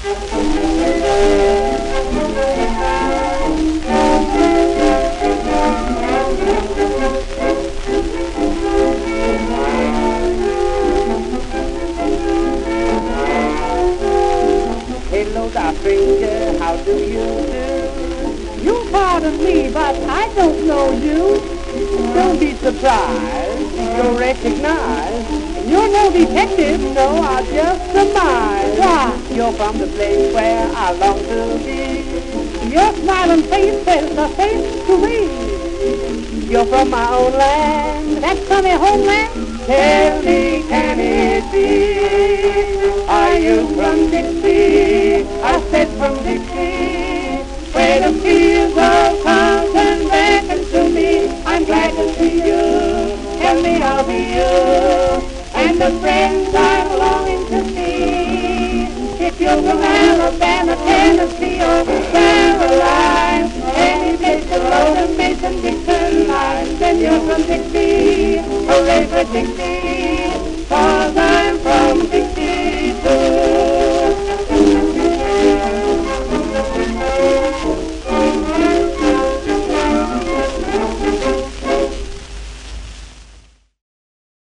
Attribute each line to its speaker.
Speaker 1: Hello there, stranger, how do you do?
Speaker 2: You pardon me, but I don't know you.
Speaker 1: Don't be surprised if you're recognized.
Speaker 2: You're no detective.
Speaker 1: No, I just surmise.
Speaker 2: Why?
Speaker 1: You're from the place where I long to be.
Speaker 2: Your smiling face says the face to me.
Speaker 1: You're from my own land.
Speaker 2: That sunny homeland?
Speaker 1: Tell me, can it be? Are you from Dixie? I said from Dixie, where the fields of cotton beckon to me. I'm glad to see you. Tell me I'll be you, and the friends I'm longing to see. If you're from Alabama, Tennessee, or Caroline, any place below the Mason-Dixon line, then you're from Dixie. Hooray for Dixie.